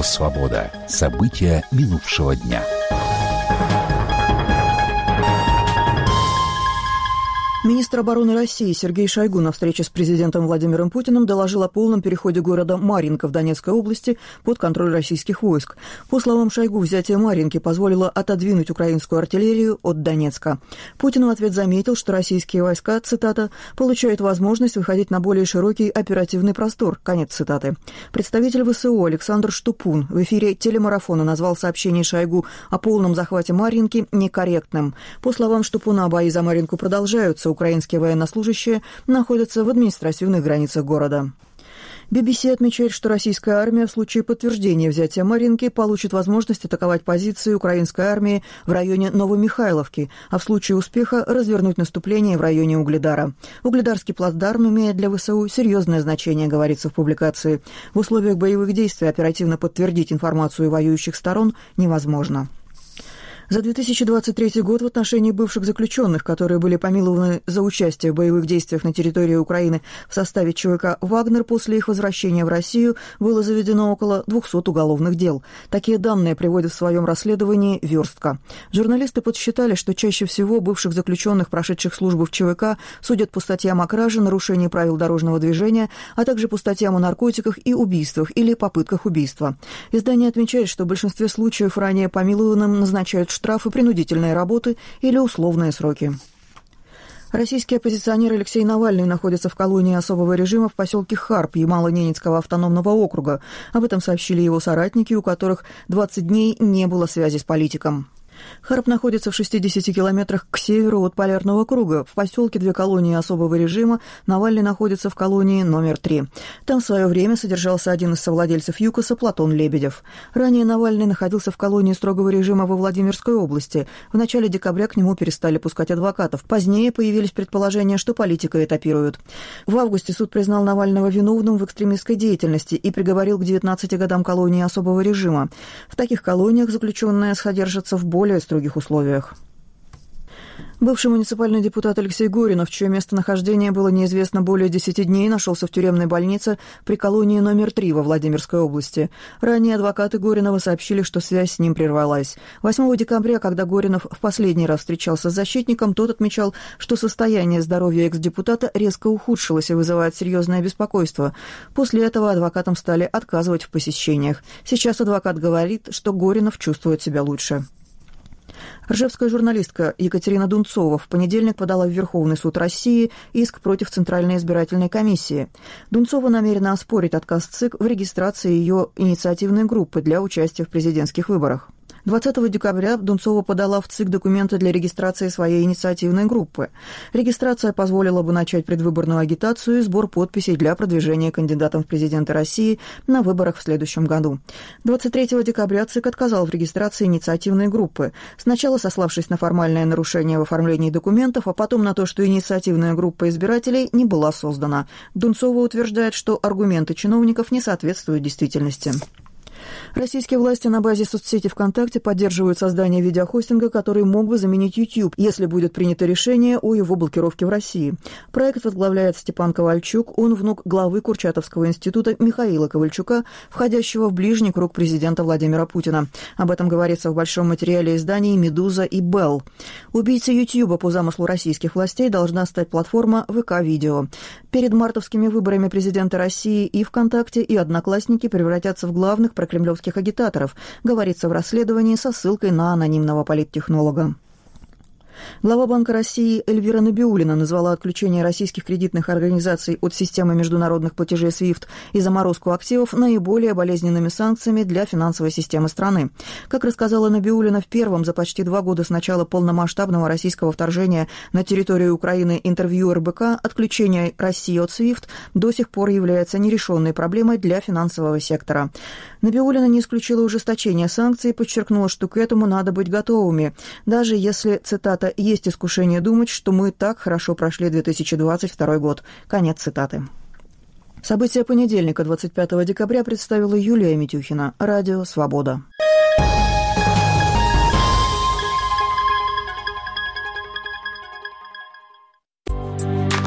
Радио «Свобода». События минувшего дня. Министр обороны России Сергей Шойгу на встрече с президентом Владимиром Путиным доложил о полном переходе города Марьинка в Донецкой области под контроль российских войск. По словам Шойгу, взятие Марьинки позволило отодвинуть украинскую артиллерию от Донецка. Путин в ответ заметил, что российские войска, цитата, «получают возможность выходить на более широкий оперативный простор», конец цитаты. Представитель ВСУ Александр Штупун в эфире телемарафона назвал сообщение Шойгу о полном захвате Марьинки некорректным. По словам Штупуна, бои за Марьинку продолжаются. Украинские военнослужащие находятся в административных границах города. BBC отмечает, что российская армия в случае подтверждения взятия Марьинки получит возможность атаковать позиции украинской армии в районе Новомихайловки, а в случае успеха развернуть наступление в районе Угледара. Угледарский плацдарм имеет для ВСУ серьезное значение, говорится в публикации. В условиях боевых действий оперативно подтвердить информацию воюющих сторон невозможно. За 2023 год в отношении бывших заключенных, которые были помилованы за участие в боевых действиях на территории Украины в составе ЧВК «Вагнер», после их возвращения в Россию было заведено около 200 уголовных дел. Такие данные приводит в своем расследовании «Верстка». Журналисты подсчитали, что чаще всего бывших заключенных, прошедших службу в ЧВК, судят по статьям о краже, нарушении правил дорожного движения, а также по статьям о наркотиках и убийствах или попытках убийства. Издание отмечает, что в большинстве случаев ранее помилованным назначают штрафы, принудительные работы или условные сроки. Российский оппозиционер Алексей Навальный находится в колонии особого режима в поселке Харп Ямало-Ненецкого автономного округа. Об этом сообщили его соратники, у которых 20 дней не было связи с политиком. Харп находится в 60 километрах к северу от Полярного круга. В поселке две колонии особого режима. Навальный находится в колонии номер 3. Там в свое время содержался один из совладельцев ЮКОСа Платон Лебедев. Ранее Навальный находился в колонии строгого режима во Владимирской области. В начале декабря к нему перестали пускать адвокатов. Позднее появились предположения, что политика этапируют. В августе суд признал Навального виновным в экстремистской деятельности и приговорил к 19 годам колонии особого режима. В таких колониях заключенные содержатся в более строгих условиях. Бывший муниципальный депутат Алексей Горинов, чье местонахождение было неизвестно более 10 дней, нашелся в тюремной больнице при колонии номер 3 во Владимирской области. Ранее адвокаты Горинова сообщили, что связь с ним прервалась. 8 декабря, когда Горинов в последний раз встречался с защитником, тот отмечал, что состояние здоровья экс-депутата резко ухудшилось и вызывает серьезное беспокойство. После этого адвокатам стали отказывать в посещениях. Сейчас адвокат говорит, что Горинов чувствует себя лучше. Ржевская журналистка Екатерина Дунцова в понедельник подала в Верховный суд России иск против Центральной избирательной комиссии. Дунцова намерена оспорить отказ ЦИК в регистрации ее инициативной группы для участия в президентских выборах. 20 декабря Дунцова подала в ЦИК документы для регистрации своей инициативной группы. Регистрация позволила бы начать предвыборную агитацию и сбор подписей для продвижения кандидатом в президенты России на выборах в следующем году. 23 декабря ЦИК отказал в регистрации инициативной группы, сначала сославшись на формальное нарушение в оформлении документов, а потом на то, что инициативная группа избирателей не была создана. Дунцова утверждает, что аргументы чиновников не соответствуют действительности. Российские власти на базе соцсети ВКонтакте поддерживают создание видеохостинга, который мог бы заменить YouTube, если будет принято решение о его блокировке в России. Проект возглавляет Степан Ковальчук, он внук главы Курчатовского института Михаила Ковальчука, входящего в ближний круг президента Владимира Путина. Об этом говорится в большом материале изданий «Медуза» и «Белл». Убийцей YouTube по замыслу российских властей должна стать платформа ВК-видео. Перед мартовскими выборами президента России и ВКонтакте, и Одноклассники превратятся в главных прокремлевских агитаторов, говорится в расследовании со ссылкой на анонимного политтехнолога. Глава Банка России Эльвира Набиуллина назвала отключение российских кредитных организаций от системы международных платежей SWIFT и заморозку активов наиболее болезненными санкциями для финансовой системы страны. Как рассказала Набиуллина в первом за почти 2 года с начала полномасштабного российского вторжения на территорию Украины интервью РБК, отключение России от SWIFT до сих пор является нерешенной проблемой для финансового сектора. Набиуллина не исключила ужесточение санкций и подчеркнула, что к этому надо быть готовыми, даже если, цитата, «есть искушение думать, что мы так хорошо прошли 2022 год». Конец цитаты. События понедельника, 25 декабря, представила Юлия Митюхина. Радио «Свобода».